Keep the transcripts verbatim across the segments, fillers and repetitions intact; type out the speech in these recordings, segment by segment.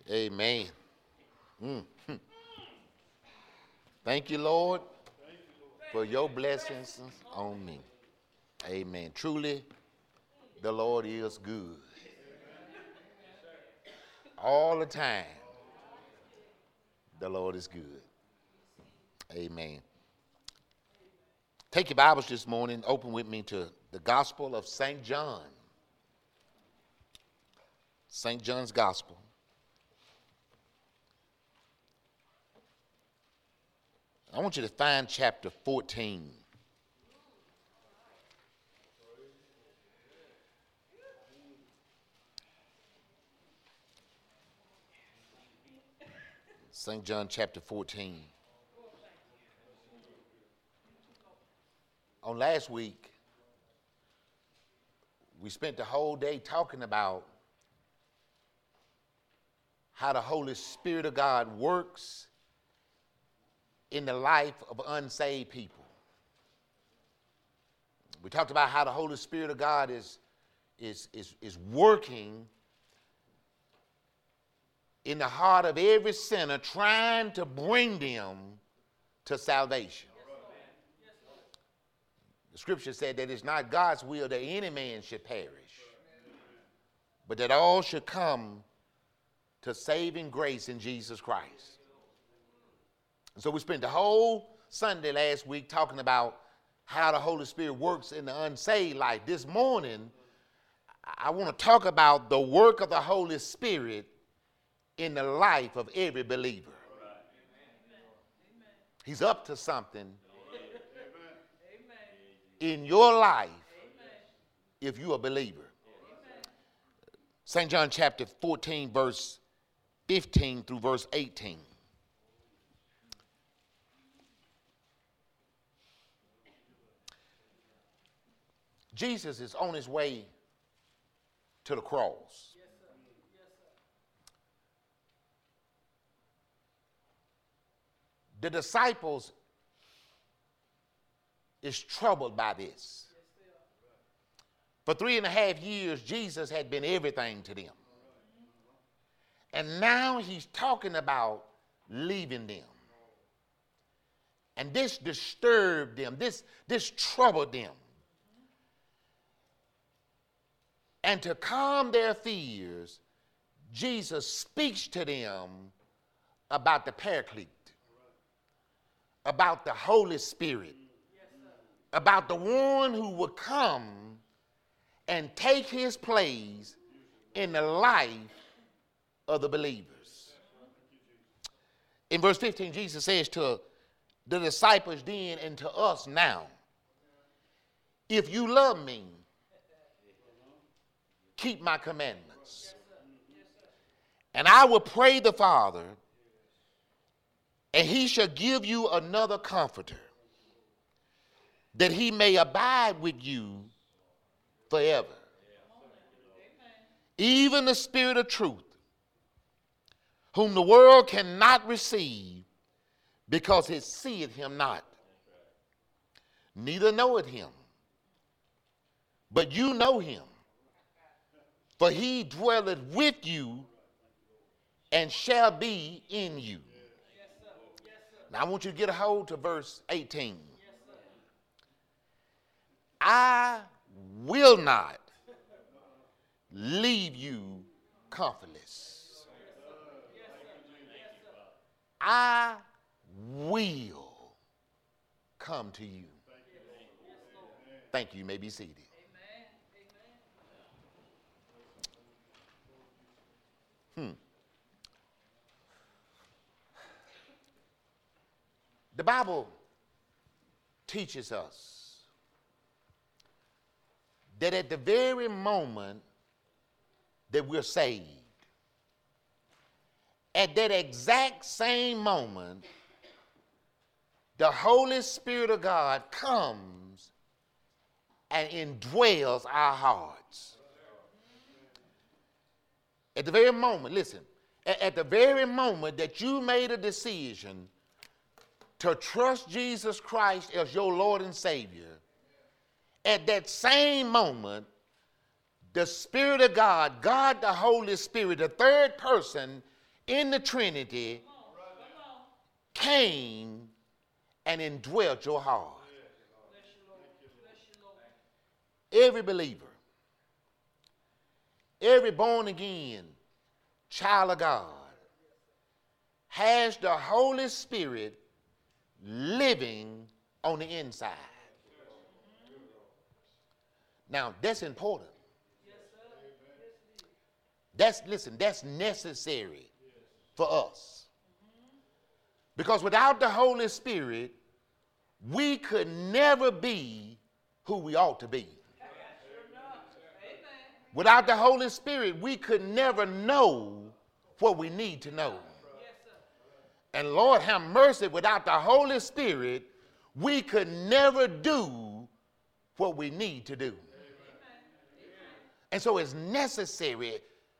Amen. Mm. Thank you, Lord, for your blessings on me. Amen. Truly, the Lord is good. All the time, the Lord is good. Amen. Take your Bibles this morning. Open with me to the Gospel of Saint John. Saint John's Gospel. I want you to find chapter fourteen. Saint John chapter fourteen. On last week, we spent the whole day talking about how the Holy Spirit of God works in the life of unsaved people. We talked about how the Holy Spirit of God is, is, is, is working in the heart of every sinner, trying to bring them to salvation. The scripture said that it's not God's will that any man should perish, but that all should come to saving grace in Jesus Christ. And so we spent the whole Sunday last week talking about how the Holy Spirit works in the unsaved life. This morning, I want to talk about the work of the Holy Spirit in the life of every believer. He's up to something in your life if you're a believer. Saint John chapter fourteen, verse fifteen through verse eighteen. Jesus is on his way to the cross. Yes, sir. Yes, sir. The disciples is troubled by this. Yes, they are. For three and a half years, Jesus had been everything to them. And now he's talking about leaving them. And this disturbed them. This, this troubled them. And to calm their fears, Jesus speaks to them about the Paraclete, about the Holy Spirit, about the one who would come and take his place in the life of the believers. In verse fifteen, Jesus says to the disciples then and to us now, if you love me, keep my commandments. And I will pray the Father, and he shall give you another comforter, that he may abide with you forever. Even the Spirit of truth, whom the world cannot receive, because it seeth him not, neither knoweth him. But you know him, for he dwelleth with you and shall be in you. Yes, sir. Yes, sir. Now I want you to get a hold to verse eighteen. Yes, sir. I will not leave you comfortless. Yes, sir. Yes, sir. I will come to you. Thank you. You may be seated. Amen. Amen. Hmm. The Bible teaches us that at the very moment that we're saved, at that exact same moment, the Holy Spirit of God comes and indwells our hearts. At the very moment, listen, at, at the very moment that you made a decision to trust Jesus Christ as your Lord and Savior, at that same moment, the Spirit of God, God the Holy Spirit, the third person in the Trinity came and indwelt your heart. Every believer, every born again child of God has the Holy Spirit living on the inside. Now, that's important. That's, listen, that's necessary for us. Because without the Holy Spirit, we could never be who we ought to be. Without the Holy Spirit, we could never know what we need to know. And Lord have mercy, without the Holy Spirit, we could never do what we need to do. And so it's necessary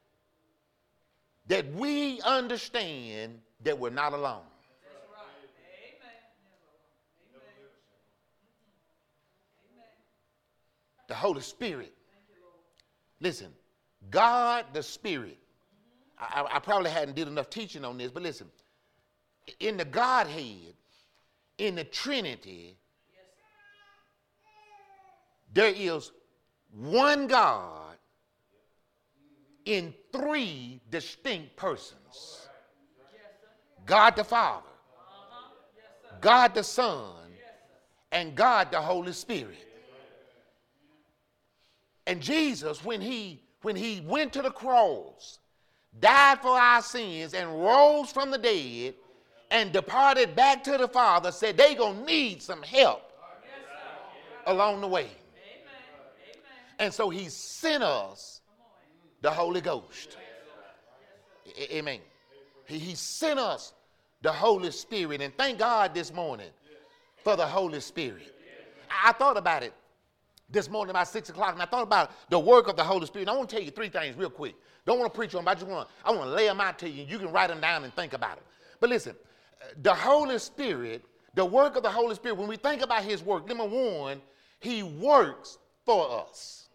that we understand that we're not alone. That's right. Amen. Amen. Amen. The Holy Spirit. Listen, God the Spirit. I, I probably hadn't did enough teaching on this, but listen. In the Godhead, in the Trinity, there is one God in three distinct persons. God the Father, God the Son, and God the Holy Spirit. And Jesus, when he, when he went to the cross, died for our sins and rose from the dead and departed back to the Father, said they're going to need some help along the way. And so he sent us the Holy Ghost. Amen. He, he sent us the Holy Spirit. And thank God this morning for the Holy Spirit. I, I thought about it this morning about six o'clock, and I thought about the work of the Holy Spirit. And I want to tell you three things real quick. Don't want to preach on them, but I just want to, I want to lay them out to you. You can write them down and think about them. But listen, the Holy Spirit, the work of the Holy Spirit, when we think about his work, number one, he works for us.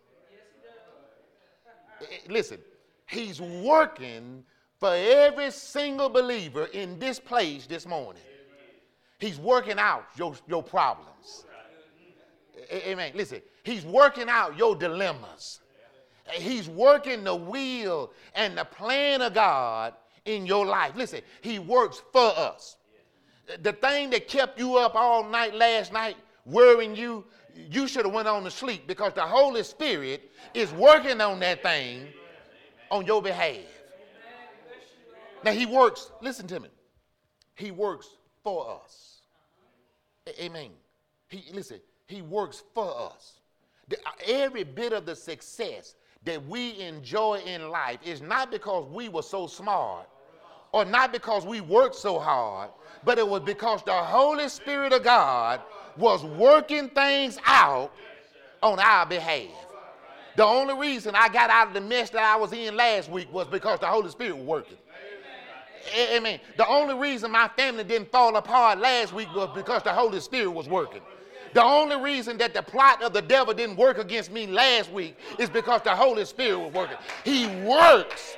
Listen, he's working for every single believer in this place this morning. He's working out your, your problems. Amen. Listen, he's working out your dilemmas. He's working the will and the plan of God in your life. Listen, he works for us. The thing that kept you up all night last night, worrying you, you should have went on to sleep, because the Holy Spirit is working on that thing on your behalf. Now he works, listen to me, he works for us. Amen. He, listen, he works for us. The, every bit of the success that we enjoy in life is not because we were so smart or not because we worked so hard, but it was because the Holy Spirit of God was working things out on our behalf. The only reason I got out of the mess that I was in last week was because the Holy Spirit was working. Amen. The only reason my family didn't fall apart last week was because the Holy Spirit was working. The only reason that the plot of the devil didn't work against me last week is because the Holy Spirit was working. He works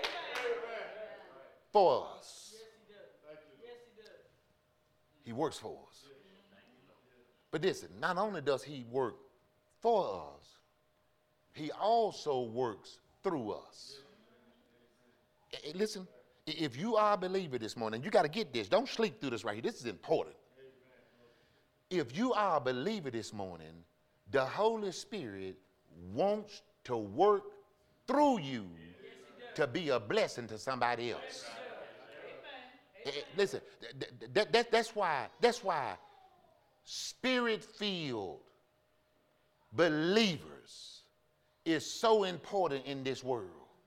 for us. He works for us. But listen, not only does he work for us, he also works through us. Listen, if you are a believer this morning, you got to get this. Don't sleep through this right here. This is important. If you are a believer this morning, the Holy Spirit wants to work through you to be a blessing to somebody else. Listen, that, that, that's why, that's why spirit-filled believers is so important in this world.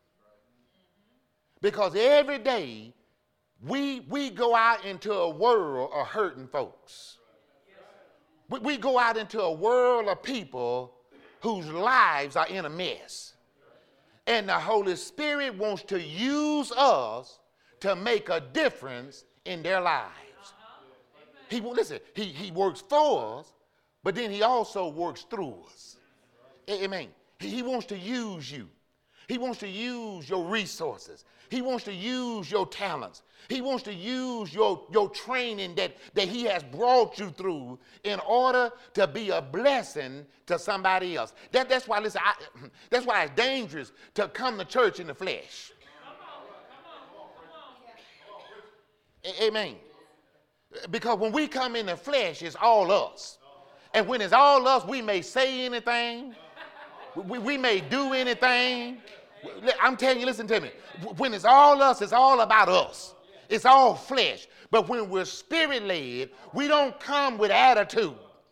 Because every day we, we go out into a world of hurting folks. We, we go out into a world of people whose lives are in a mess. And the Holy Spirit wants to use us to make a difference in their lives. He, listen, he, he works for us, but then he also works through us. Amen. He, he wants to use you. He wants to use your resources. He wants to use your talents. He wants to use your, your training that, that he has brought you through in order to be a blessing to somebody else. That, that's why, listen, I, that's why it's dangerous to come to church in the flesh. Amen. Because when we come in the flesh, it's all us. And when it's all us, we may say anything. We, we may do anything. I'm telling you, listen to me. When it's all us, it's all about us. It's all flesh. But when we're spirit-led, we don't come with attitude.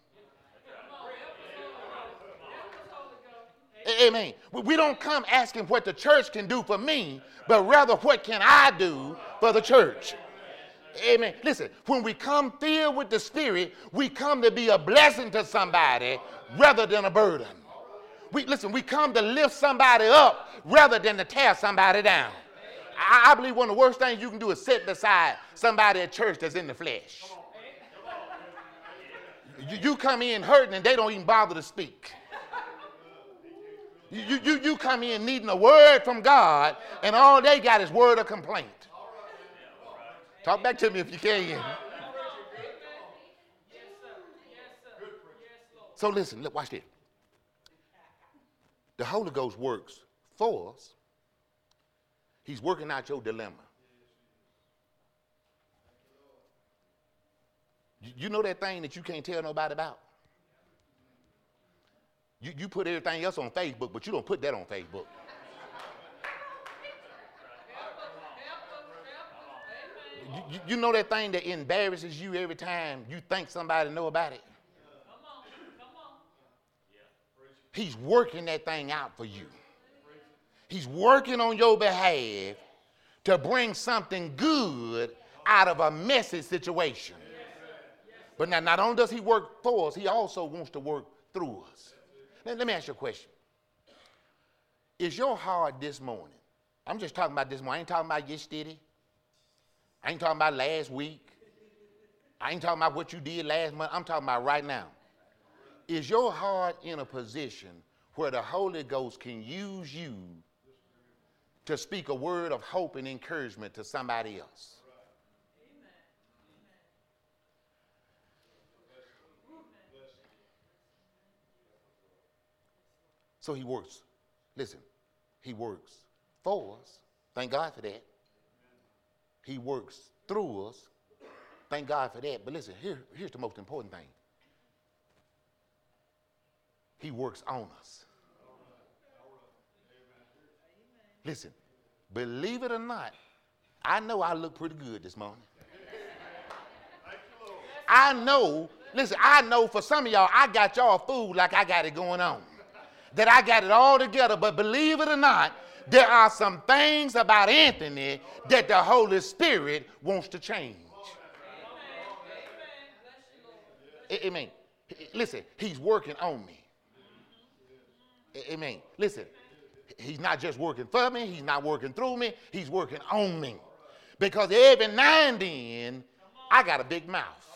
Amen. We don't come asking what the church can do for me, but rather what can I do for the church. Amen. Listen, when we come filled with the Spirit, we come to be a blessing to somebody rather than a burden. We, listen, we come to lift somebody up rather than to tear somebody down. I, I believe one of the worst things you can do is sit beside somebody at church that's in the flesh. You, you come in hurting and they don't even bother to speak. You, you, you come in needing a word from God and all they got is word of complaint. Talk back to me if you can. So listen, look, watch this. The Holy Ghost works for us. He's working out your dilemma. You know that thing that you can't tell nobody about? You, you put everything else on Facebook, but you don't put that on Facebook. You, you know that thing that embarrasses you every time you think somebody know about it? Come on, come on. He's working that thing out for you. He's working on your behalf to bring something good out of a messy situation. But now, not only does he work for us, he also wants to work through us. Now, let me ask you a question. Is your heart this morning? I'm just talking about this morning. I ain't talking about yesterday. I ain't talking about last week. I ain't talking about what you did last month. I'm talking about right now. Is your heart in a position where the Holy Ghost can use you to speak a word of hope and encouragement to somebody else? So he works. Listen, he works for us. Thank God for that. He works through us. Thank God for that. But listen, here, here's the most important thing. He works on us. Listen, believe it or not, I know I look pretty good this morning. I know, listen, I know for some of y'all, I got y'all food like I got it going on. That I got it all together. But believe it or not, there are some things about Anthony that the Holy Spirit wants to change. Amen. Listen, he's working on me. Amen. Listen, he's not just working for me. He's not working through me. He's working on me. Because every now and then, I got a big mouth.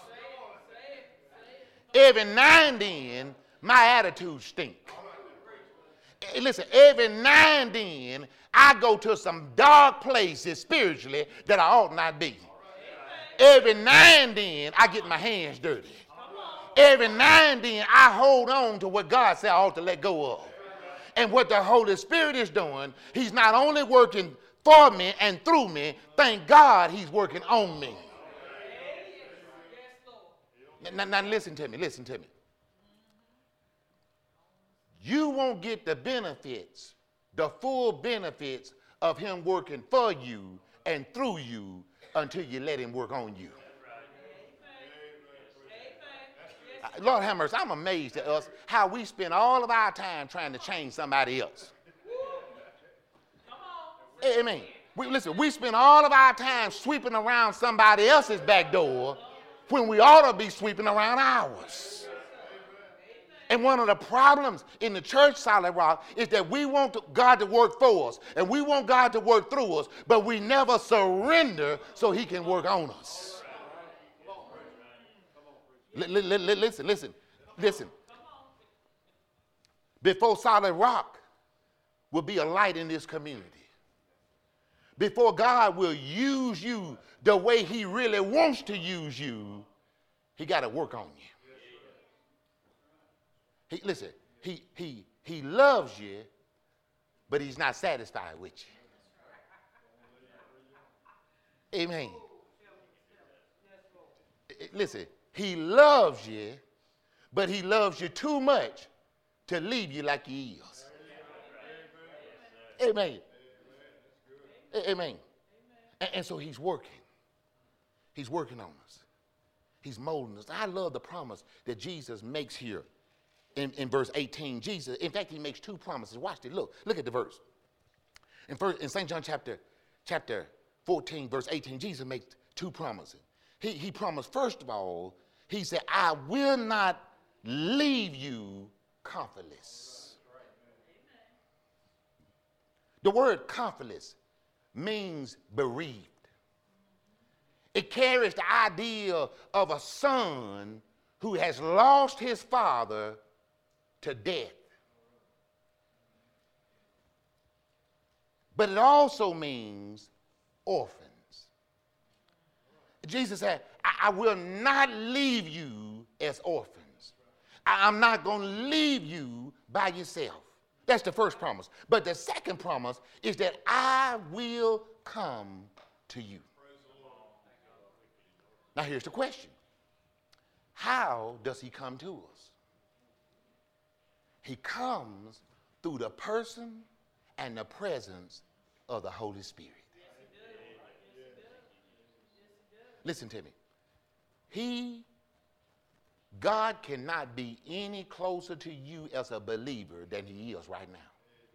Every now and then, my attitude stinks. Listen, every now and then, I go to some dark places spiritually that I ought not be. Every now and then, I get my hands dirty. Every now and then, I hold on to what God said I ought to let go of. And what the Holy Spirit is doing, he's not only working for me and through me, thank God he's working on me. Now, now listen to me, listen to me. You won't get the benefits, the full benefits of him working for you and through you until you let him work on you. Amen. Lord have mercy, I'm amazed at us how we spend all of our time trying to change somebody else. Amen. We, listen, we spend all of our time sweeping around somebody else's back door when we ought to be sweeping around ours. And one of the problems in the church, Solid Rock, is that we want to, God to work for us, and we want God to work through us, but we never surrender so he can work on us. L- l- l- listen, listen, listen. Before Solid Rock will be a light in this community, before God will use you the way he really wants to use you, he got to work on you. He, listen, he, he, he loves you, but he's not satisfied with you. Amen. Listen, he loves you, but he loves you too much to leave you like he is. Amen. Amen. And, and so he's working. He's working on us. He's molding us. I love the promise that Jesus makes here in, in verse eighteen. Jesus, in fact, he makes two promises. Watch it. Look, look at the verse. In, first, in Saint John chapter, chapter fourteen, verse eighteen, Jesus makes two promises. He, he promised, first of all, he said, I will not leave you comfortless. The word comfortless means bereaved. It carries the idea of a son who has lost his father to death. But it also means orphans. Jesus said, I, I will not leave you as orphans. I, I'm not going to leave you by yourself. That's the first promise. But the second promise is that I will come to you. Now here's the question. How does he come to us? He comes through the person and the presence of the Holy Spirit. Listen to me. He, God cannot be any closer to you as a believer than he is right now.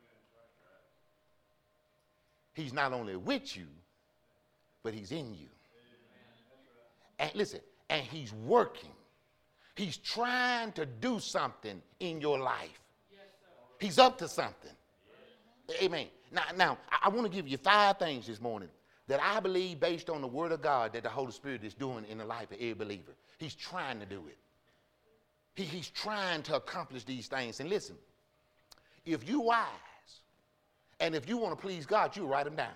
He's not only with you, but he's in you. And listen, and he's working. He's trying to do something in your life. He's up to something. Amen. Now, now I, I want to give you five things this morning that I believe, based on the word of God, that the Holy Spirit is doing in the life of every believer. He's trying to do it. He, he's trying to accomplish these things. And listen, if you're wise, and if you want to please God, you write them down.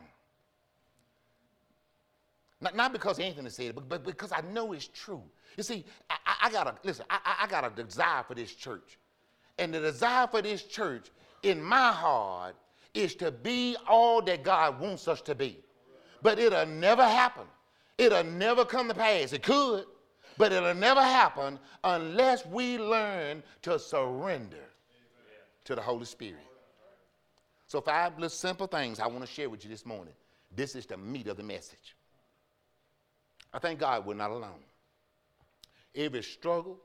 Not, not because Anthony said it, but, but because I know it's true. You see, I, I, I got a, listen, I, I got a desire for this church. And the desire for this church in my heart is to be all that God wants us to be. But it'll never happen. It'll never come to pass. It could, but it'll never happen unless we learn to surrender to the Holy Spirit. So five little simple things I want to share with you this morning. This is the meat of the message. I thank God we're not alone. Every struggle,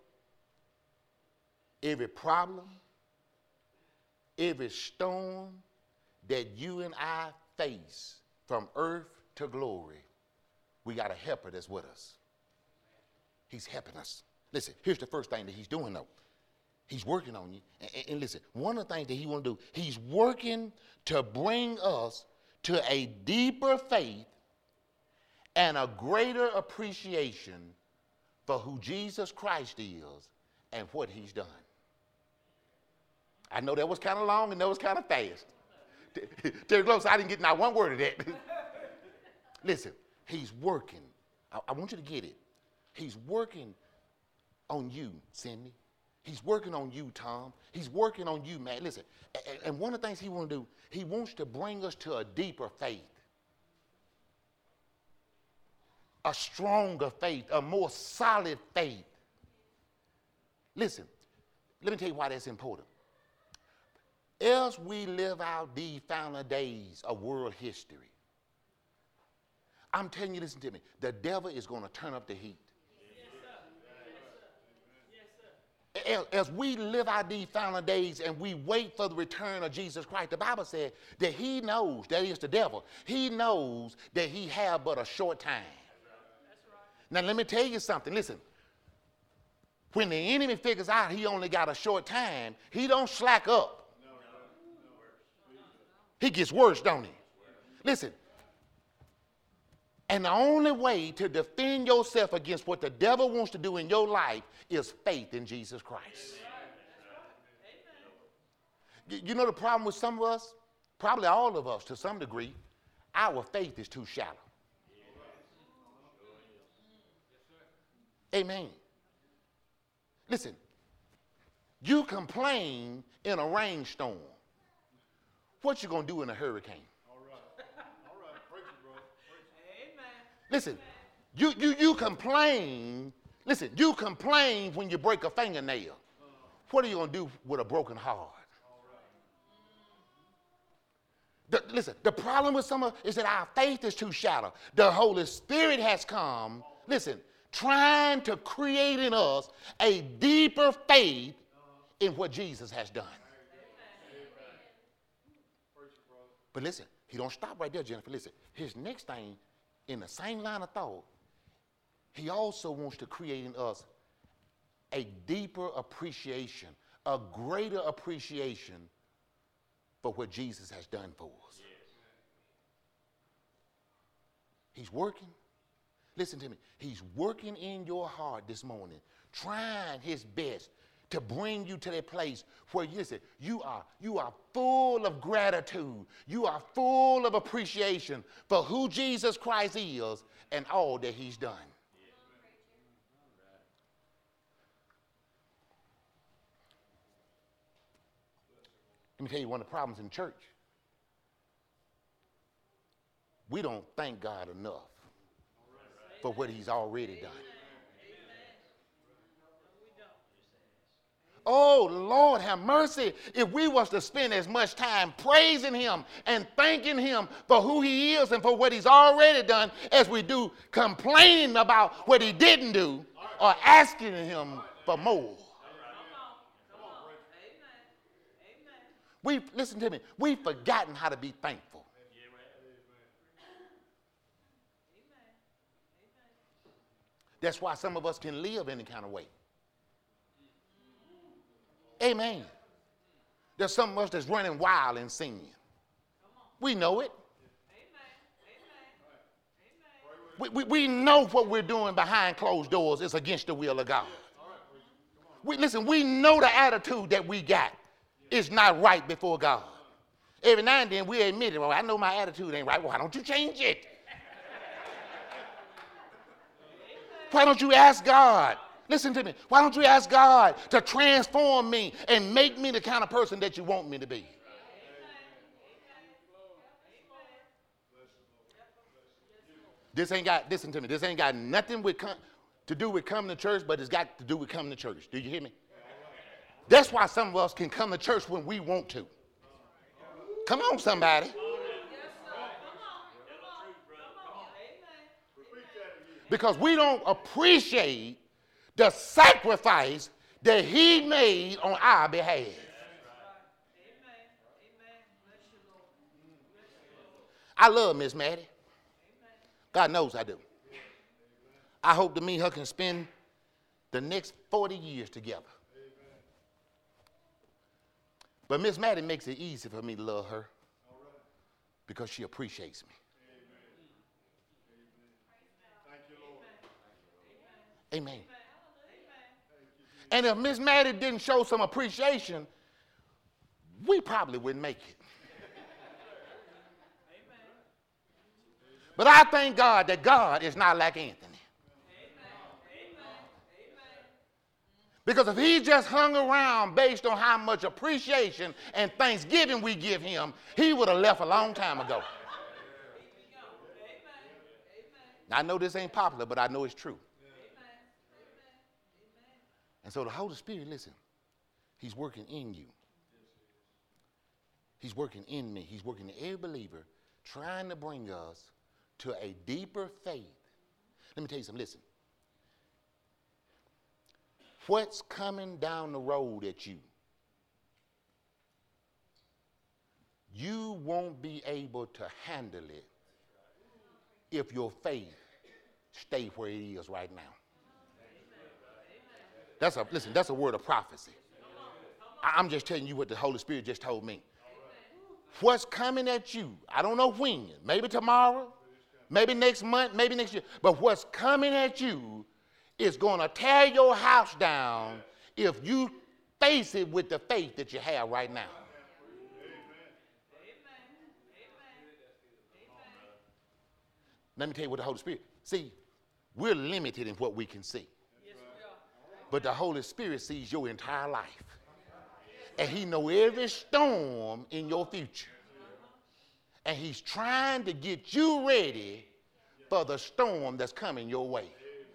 every problem, every storm that you and I face from earth to glory, we got a helper that's with us. He's helping us. Listen, here's the first thing that he's doing though. He's working on you. And, and, and listen, one of the things that he want to do, he's working to bring us to a deeper faith and a greater appreciation for who Jesus Christ is and what he's done. I know that was kind of long and that was kind of fast. Terry Close, I didn't get not one word of that. Listen, he's working. I, I want you to get it. He's working on you, Cindy. He's working on you, Tom. He's working on you, Matt. Listen, and, and one of the things he wants to do, he wants to bring us to a deeper faith. A stronger faith, a more solid faith. Listen, let me tell you why that's important. As we live out these final days of world history, I'm telling you, listen to me, the devil is going to turn up the heat. Yes, sir. Yes, sir. Yes, sir. As, as we live out these final days and we wait for the return of Jesus Christ, the Bible said that he knows, that is the devil, he knows that he have but a short time. Now, let me tell you something. Listen, when the enemy figures out he only got a short time, he don't slack up. He gets worse, don't he? Listen, and the only way to defend yourself against what the devil wants to do in your life is faith in Jesus Christ. You know the problem with some of us? probably all of us to some degree, our faith is too shallow. Amen. Listen, you complain in a rainstorm. What you going to do in a hurricane? All right. All right. Preach it, bro. Preach it. Amen. Listen, you, you, you complain. Listen, you complain when you break a fingernail. What are you going to do with a broken heart? The, listen, the problem with some of is that our faith is too shallow. The Holy Spirit has come, listen, trying to create in us a deeper faith in what Jesus has done. But listen, he don't stop right there, Jennifer. Listen, his next thing, in the same line of thought, he also wants to create in us a deeper appreciation, a greater appreciation for what Jesus has done for us. Yes. He's working. Listen to me. He's working in your heart this morning, trying his best to bring you to that place where, listen, you are, you are full of gratitude. You are full of appreciation for who Jesus Christ is and all that he's done. Let me tell you one of the problems in church. We don't thank God enough for what he's already done. Oh, Lord, have mercy. If we was to spend as much time praising him and thanking him for who he is and for what he's already done as we do complaining about what he didn't do or asking him for more. We've, listen to me, we've forgotten how to be thankful. That's why some of us can live any kind of way. Amen. There's some of us that's running wild in sin. We know it. We, we, we know what we're doing behind closed doors is against the will of God. We, listen, we know the attitude that we got is not right before God. Every now and then we admit it. Well, I know my attitude ain't right. Why don't you change it? Why don't you ask God? Listen to me. Why don't you ask God to transform me and make me the kind of person that you want me to be? This ain't got, listen to me, this ain't got nothing with com- to do with coming to church, but it's got to do with coming to church. Do you hear me? That's why some of us can come to church when we want to. Come on, somebody. Because we don't appreciate the sacrifice that he made on our behalf. I love Miss Maddie. God knows I do. I hope that me and her can spend the next forty years together. But Miss Maddie makes it easy for me to love her because she appreciates me. Amen. And if Miss Maddie didn't show some appreciation, we probably wouldn't make it. But I thank God that God is not like Anthony. Because if he just hung around based on how much appreciation and thanksgiving we give him, he would have left a long time ago. Now, I know this ain't popular, but I know it's true. And so the Holy Spirit, listen, he's working in you. He's working in me. He's working in every believer, trying to bring us to a deeper faith. Let me tell you something, listen. What's coming down the road at you, you won't be able to handle it if your faith stay where it is right now. That's a, listen, that's a word of prophecy. I'm just telling you what the Holy Spirit just told me. What's coming at you, I don't know when, maybe tomorrow, maybe next month, maybe next year, but what's coming at you is going to tear your house down if you face it with the faith that you have right now. Let me tell you what the Holy Spirit, see, we're limited in what we can see. Yes, we are. But the Holy Spirit sees your entire life. And he knows every storm in your future. And he's trying to get you ready for the storm that's coming your way.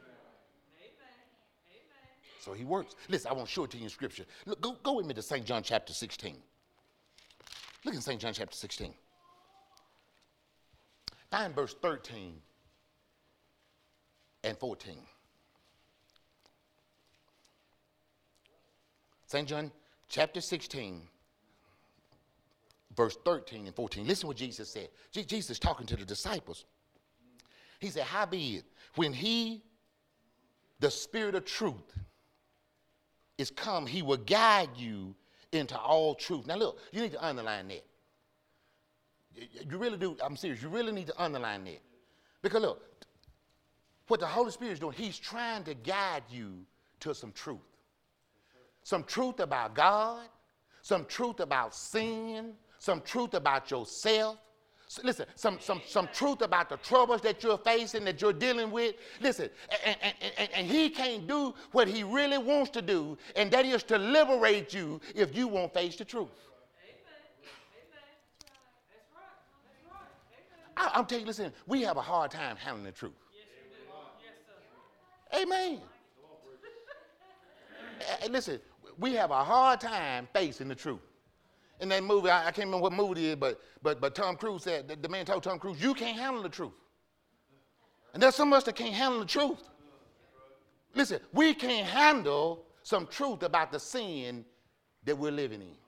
So he works. Listen, I want to show it to you in Scripture. Look, go, go with me to Saint John chapter sixteen. Look in Saint John chapter sixteen. Find verse thirteen and fourteen. Saint John chapter sixteen, verse thirteen and fourteen. Listen what Jesus said. Je- Jesus talking to the disciples. He said, howbeit, when he, the Spirit of truth, is come, he will guide you into all truth. Now look, you need to underline that. You really do, I'm serious, you really need to underline that. Because look, what the Holy Spirit is doing, he's trying to guide you to some truth. Some truth about God, some truth about sin, some truth about yourself. So listen, some, some, some truth about the troubles that you're facing, that you're dealing with. Listen, and, and, and, and he can't do what he really wants to do, and that is to liberate you if you won't face the truth. I, I'm telling you, listen, we have a hard time handling the truth. Amen. And listen, we have a hard time facing the truth. In that movie, I, I can't remember what movie it is, but but but Tom Cruise said, the, the man told Tom Cruise, you can't handle the truth. And there's some of us that can't handle the truth. Listen, we can't handle some truth about the sin that we're living in.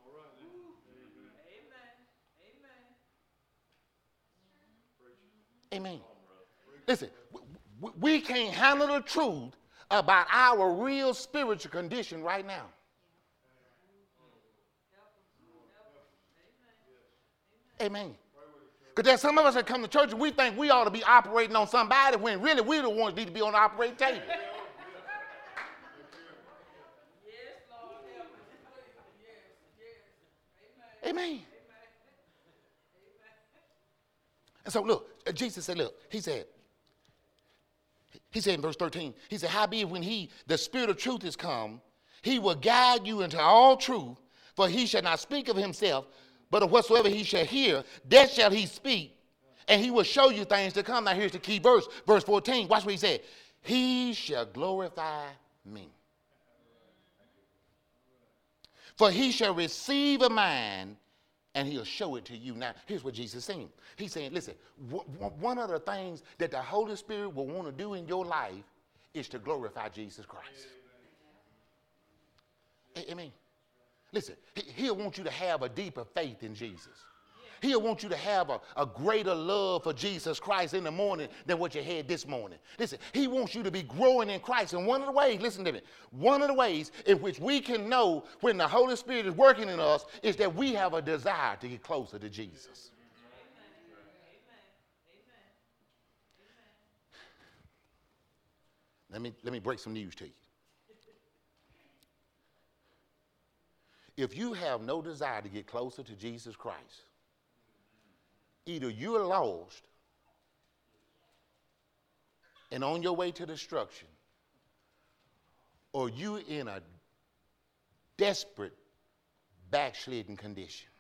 Amen. Listen, we, we can't handle the truth about our real spiritual condition right now. Amen. Because there's some of us that come to church and we think we ought to be operating on somebody when really we're the ones that need to be on the operating table. Amen. And so look, Jesus said, look, he said, he said in verse thirteen, he said, howbeit when he, the Spirit of truth is come, he will guide you into all truth, for he shall not speak of himself, but of whatsoever he shall hear, that shall he speak, and he will show you things to come. Now here's the key verse, verse fourteen. Watch what he said. He shall glorify me. For he shall receive of mine, and he'll show it to you. Now, here's what Jesus is saying. He's saying, listen, w- w- one of the things that the Holy Spirit will want to do in your life is to glorify Jesus Christ. Amen. Amen. Listen, he, he'll want you to have a deeper faith in Jesus. He'll want you to have a, a greater love for Jesus Christ in the morning than what you had this morning. Listen, he wants you to be growing in Christ. And one of the ways, listen to me, one of the ways in which we can know when the Holy Spirit is working in us is that we have a desire to get closer to Jesus. Let me, let me break some news to you. If you have no desire to get closer to Jesus Christ, either you're lost and on your way to destruction, or you're in a desperate backslidden condition.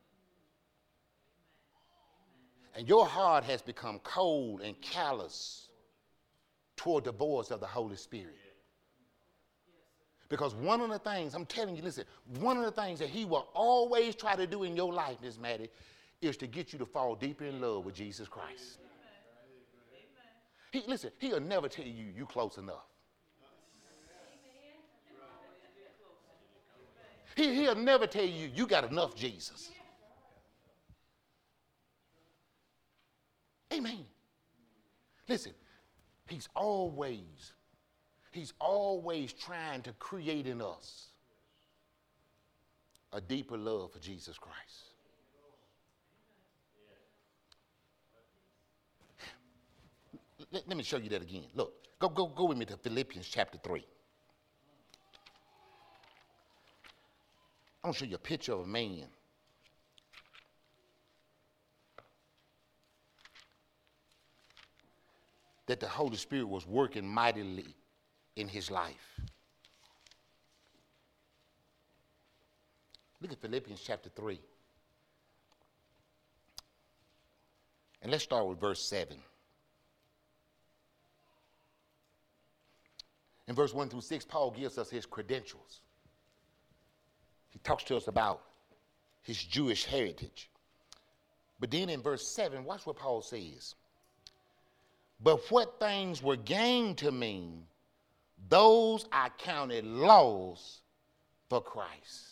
And your heart has become cold and callous toward the voice of the Holy Spirit. Because one of the things, I'm telling you, listen, one of the things that he will always try to do in your life, Miss Maddie, is to get you to fall deeper in love with Jesus Christ. He, listen, he'll never tell you you close enough. He, he'll never tell you you got enough Jesus. Amen. Listen, he's always, he's always trying to create in us a deeper love for Jesus Christ. Let, let me show you that again. Look, go, go, go with me to Philippians chapter three. I'm going to show you a picture of a man. that the Holy Spirit was working mightily in his life. Look at Philippians chapter three. And let's start with verse seven. In verse one through six, Paul gives us his credentials. He talks to us about his Jewish heritage. But then in verse seven, watch what Paul says. But what things were gained to me, those I counted loss for Christ.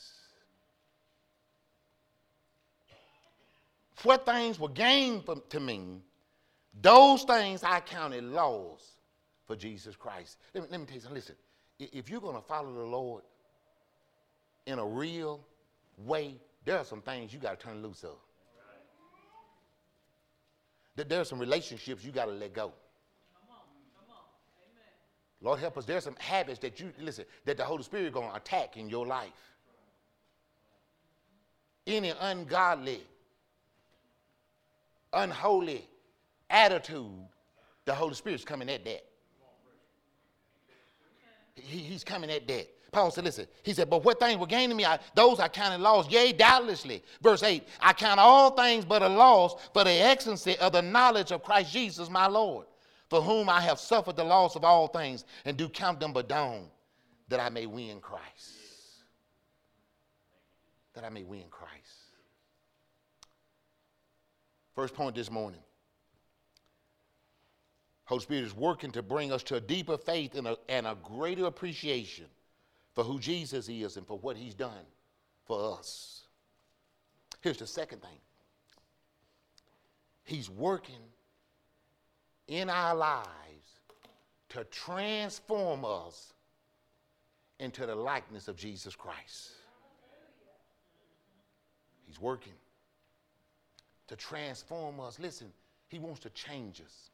What things were gained for, to me, those things I counted loss for Jesus Christ. Let me, let me tell you something. Listen, if you're going to follow the Lord in a real way, there are some things you got to turn loose of. There are some relationships you got to let go. Come on, come on. Amen. Lord help us. There are some habits that you, listen, that the Holy Spirit is going to attack in your life. Any ungodly, unholy attitude, the Holy Spirit's coming at that. He, he's coming at that. Paul said, listen, he said, but what things were gained to me, I, those I counted loss, yea, doubtlessly. Verse eight, I count all things but a loss for the excellency of the knowledge of Christ Jesus my Lord, for whom I have suffered the loss of all things, and do count them but dung, that I may win Christ. That I may win Christ. First point this morning. Holy Spirit is working to bring us to a deeper faith and a, and a greater appreciation for who Jesus is and for what he's done for us. Here's the second thing. He's working in our lives to transform us into the likeness of Jesus Christ. He's working to transform us. Listen, he wants to change us.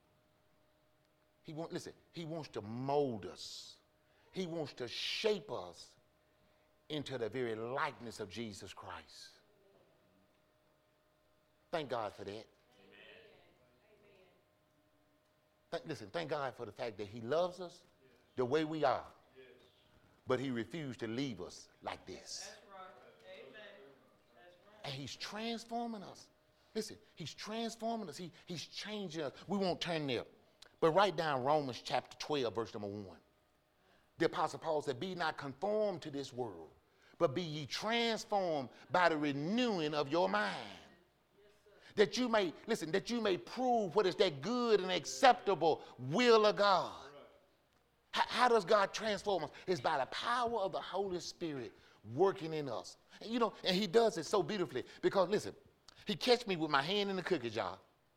He want, listen, he wants to mold us. He wants to shape us into the very likeness of Jesus Christ. Thank God for that. Amen. Thank, listen, thank God for the fact that he loves us the way we are. Yes. But he refused to leave us like this. That's right. Amen. That's right. And he's transforming us. Listen, he's transforming us. He, he's changing us. We won't turn there. But write down Romans chapter twelve, verse number one. The Apostle Paul said, be not conformed to this world, but be ye transformed by the renewing of your mind. Yes, that you may, listen, that you may prove what is that good and acceptable will of God. How, how does God transform us? It's by the power of the Holy Spirit working in us. And, you know, and he does it so beautifully because, listen, he catch me with my hand in the cookie jar.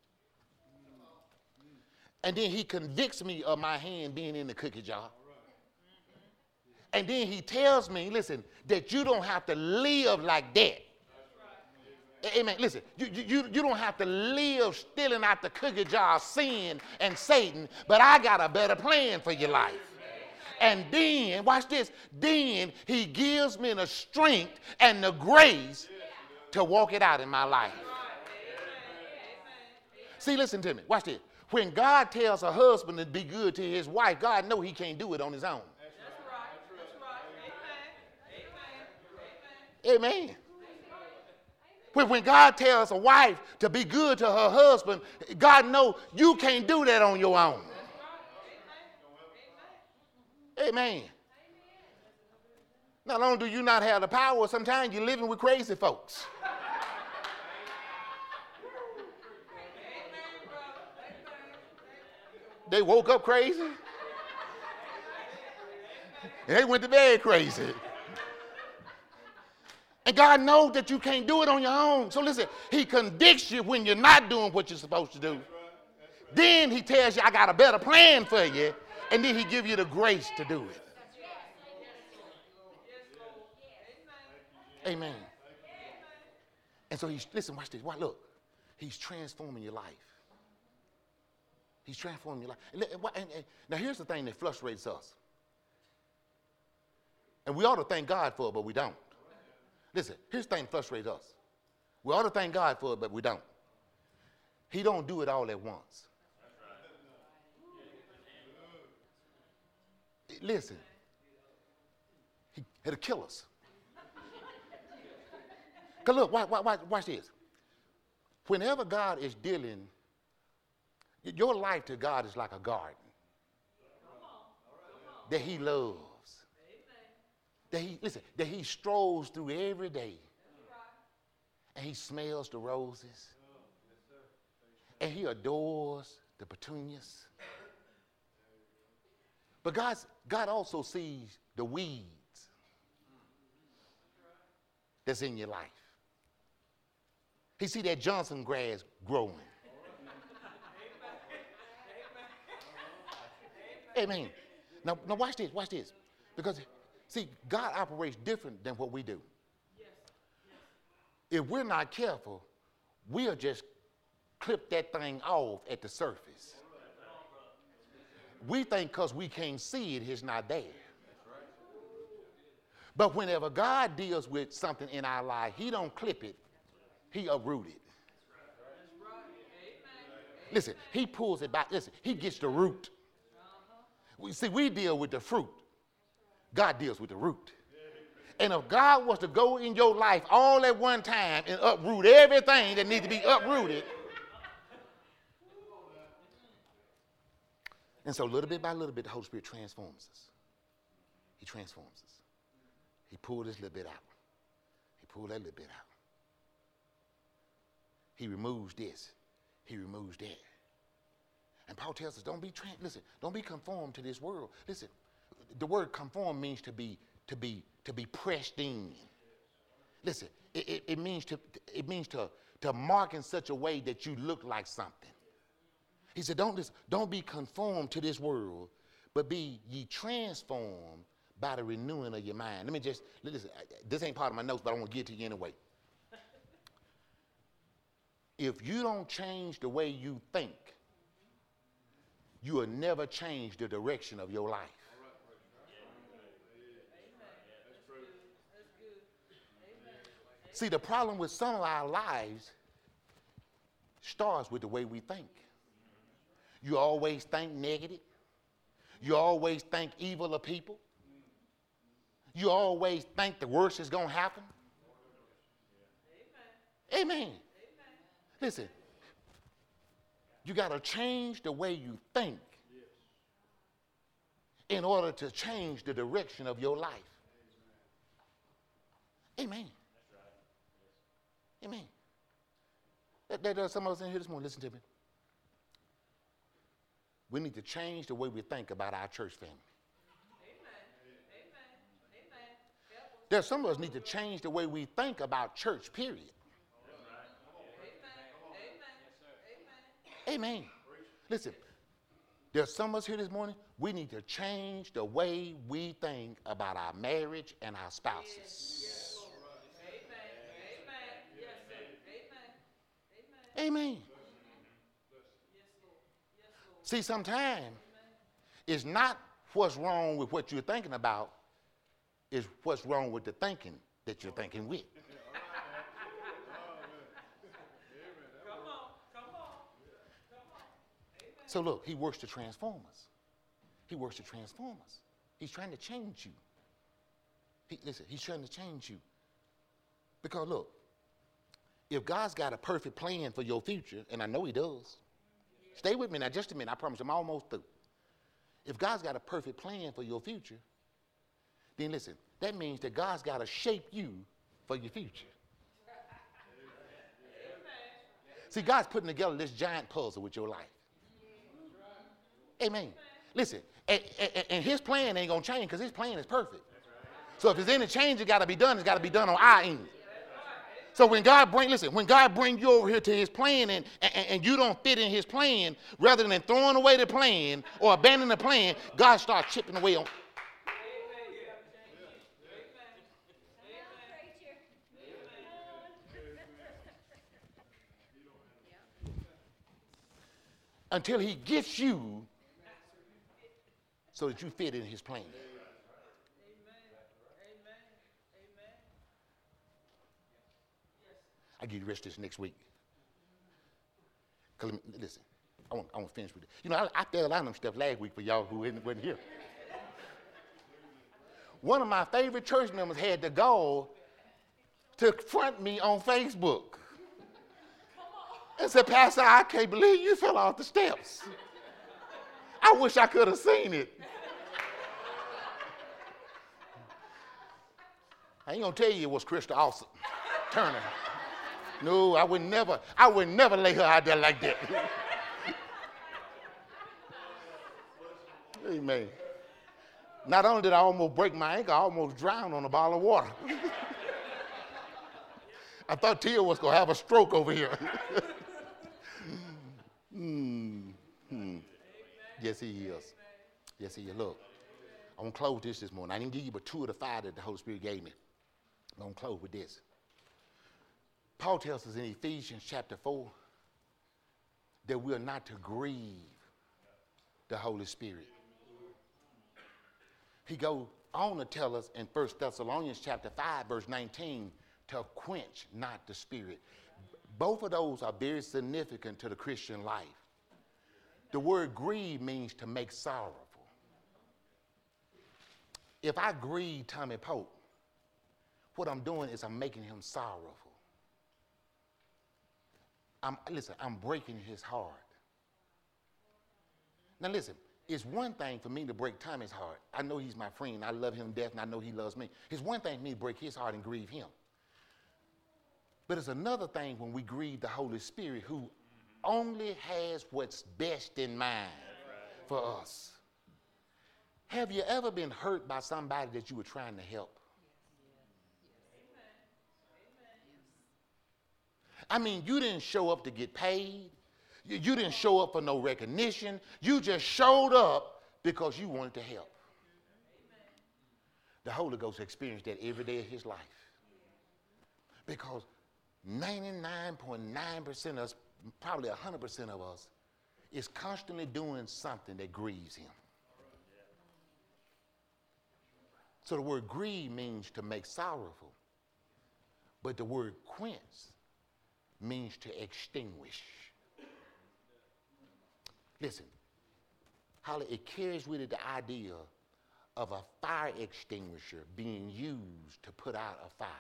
And then he convicts me of my hand being in the cookie jar. And then he tells me, listen, that you don't have to live like that. Right. Amen. Listen, you, you, you don't have to live stealing out the cookie jar of sin and Satan, but I got a better plan for your life. And then, watch this, then he gives me the strength and the grace to walk it out in my life. See, listen to me. Watch this. When God tells a husband to be good to his wife, God knows he can't do it on his own. Amen. When, when God tells a wife to be good to her husband, God knows you can't do that on your own. Amen. Not only do you not have the power, sometimes you're living with crazy folks. They woke up crazy. And they went to bed crazy. And God knows that you can't do it on your own. So listen, he convicts you when you're not doing what you're supposed to do. Then he tells you, I got a better plan for you. And then he gives you the grace to do it. Amen. And so he's, listen, watch this. Watch, look. He's transforming your life. He's transforming your life. And, and, and, now here's the thing that frustrates us. And we ought to thank God for it, but we don't. Listen, here's the thing that frustrates us. We ought to thank God for it, but we don't. He don't do it all at once. listen, he, it'll kill us. Because look, watch, watch, watch this. Whenever God is dealing, your life to God is like a garden that he loves. That he, listen, that he strolls through every day. And he smells the roses. And he adores the petunias. But God's, God also sees the weeds that's in your life. He see that Johnson grass growing. Amen. Now, now watch this, watch this. Because, see, God operates different than what we do. If we're not careful, we'll just clip that thing off at the surface. We think because we can't see it, it's not there. But whenever God deals with something in our life, he don't clip it, he uproot it. Listen, he pulls it back. Listen, he gets the root. We, see, we deal with the fruit. God deals with the root. And if God was to go in your life all at one time and uproot everything that needs to be uprooted, and so little bit by little bit, the Holy Spirit transforms us. He transforms us. He pulled this little bit out. He pulled that little bit out. He removes this. He removes that. And Paul tells us, don't be, trans- listen, don't be conformed to this world. Listen, the word conform means to be, to be, to be pressed in. Listen, it, it, it means to, it means to, to mark in such a way that you look like something. He said, don't, listen, don't be conformed to this world, but be ye transformed by the renewing of your mind. Let me just, listen, this ain't part of my notes, but I want to get to you anyway. If you don't change the way you think, you will never change the direction of your life. See, the problem with some of our lives starts with the way we think. You always think negative. You always think evil of people. You always think the worst is going to happen. Amen. Amen. Listen, you got to change the way you think in order to change the direction of your life. Amen. Amen. There, there are some of us in here this morning. Listen to me. We need to change the way we think about our church family. Amen. Amen. Amen. There are some of us need to change the way we think about church, period. Amen. Amen. Listen, there's some of us here this morning, we need to change the way we think about our marriage and our spouses. Yes. Amen. Amen. Amen. Amen. See, sometimes it's not what's wrong with what you're thinking about, it's what's wrong with the thinking that you're thinking with. So look, he works to transform us. He works to transform us. He's trying to change you. He, listen, he's trying to change you. Because look, if God's got a perfect plan for your future, and I know he does, stay with me now just a minute, I promise I'm almost through. If God's got a perfect plan for your future, then listen, that means that God's got to shape you for your future. See, God's putting together this giant puzzle with your life. Amen. Listen, and, and, and his plan ain't going to change because his plan is perfect. So if there's any change that got to be done, it's got to be done on our end. So when God bring, listen, when God bring you over here to his plan and, and, and you don't fit in his plan, rather than throwing away the plan or abandoning the plan, God starts chipping away on. Until he gets you so that you fit in his plan. I'll give you the rest of this next week. Because listen, I want, I want to finish with it. You know, I, I did a lot of them stuff last week for y'all who wasn't here. one of my favorite church members had the gall to front me on Facebook and said, Pastor, I can't believe you fell off the steps. I wish I could have seen it. I ain't gonna tell you it was Krista Austin Turner. No, I would never, I would never lay her out there like that. Amen. Not only did I almost break my ankle, I almost drowned on a bottle of water. I thought Tia was gonna have a stroke over here. mm, hmm. Yes, he is. Yes, he is. Look, I'm gonna close this this morning. I didn't give you but two of the five that the Holy Spirit gave me. I'm gonna close with this. Paul tells us in Ephesians chapter four that we are not to grieve the Holy Spirit. He goes on to tell us in First Thessalonians chapter five, verse nineteen, to quench not the Spirit. Both of those are very significant to the Christian life. The word grieve means to make sorrowful. If I grieve Tommy Pope, what I'm doing is I'm making him sorrowful. I'm, listen, I'm breaking his heart. Now listen, it's one thing for me to break Tommy's heart. I know he's my friend. I love him to death, and I know he loves me. It's one thing for me to break his heart and grieve him. But it's another thing when we grieve the Holy Spirit, who only has what's best in mind for us. Have you ever been hurt by somebody that you were trying to help? I mean, you didn't show up to get paid. You, you didn't show up for no recognition. You just showed up because you wanted to help. The Holy Ghost experienced that every day of his life. Because ninety-nine point nine percent of us, probably one hundred percent of us, is constantly doing something that grieves him. So the word grieve means to make sorrowful. But the word quench means to extinguish. Listen, Holly, it carries with it the idea of a fire extinguisher being used to put out a fire.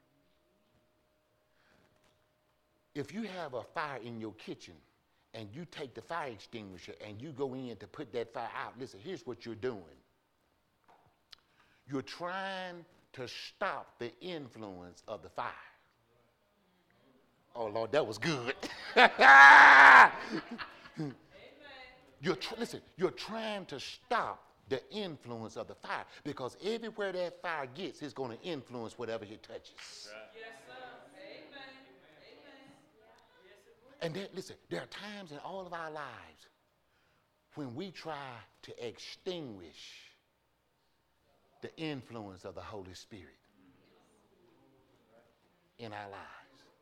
If you have a fire in your kitchen and you take the fire extinguisher and you go in to put that fire out, listen, here's what you're doing. You're trying to stop the influence of the fire. Oh, Lord, that was good. You're tr- listen, you're trying to stop the influence of the fire, because everywhere that fire gets, it's going to influence whatever it touches. Yes, sir. Amen. Amen. Yes, it will. And there, listen, there are times in all of our lives when we try to extinguish the influence of the Holy Spirit in our lives.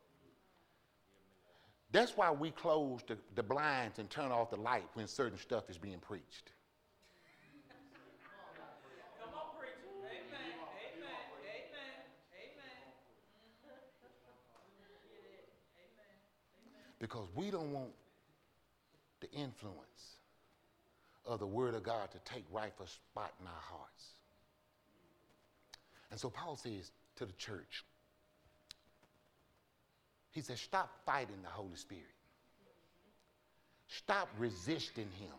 That's why we close the, the blinds and turn off the light when certain stuff is being preached. Come on, preacher. Amen. Amen. Amen. Amen. Because we don't want the influence of the Word of God to take rightful spot in our hearts. And so Paul says to the church, he says, stop fighting the Holy Spirit. Stop resisting him.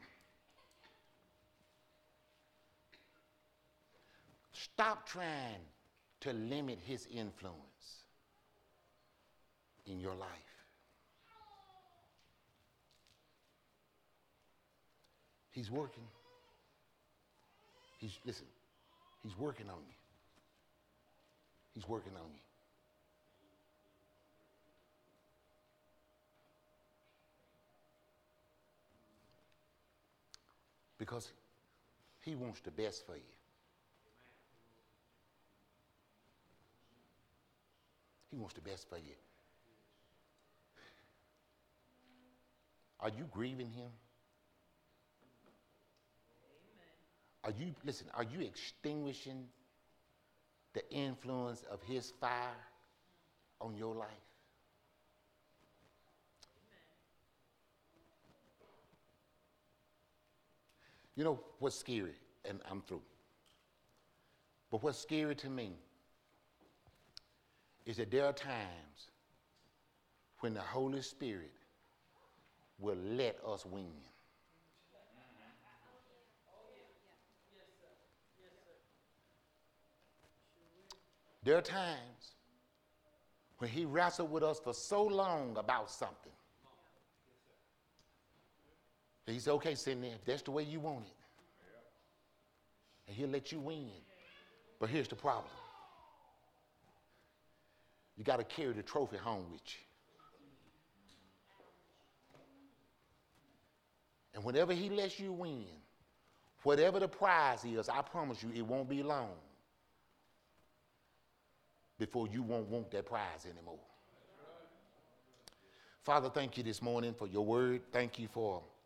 Stop trying to limit his influence in your life. He's working. He's, listen, he's working on you. He's working on you. Because he wants the best for you. He wants the best for you. Are you grieving him? Are you, listen, are you extinguishing the influence of his fire on your life? You know what's scary, and I'm through. But what's scary to me is that there are times when the Holy Spirit will let us win. There are times when he wrestled with us for so long about something. He said, okay, Cindy, if that's the way you want it. And he'll let you win. But here's the problem. You got to carry the trophy home with you. And whenever he lets you win, whatever the prize is, I promise you it won't be long before you won't want that prize anymore. Father, thank you this morning for your word. Thank you for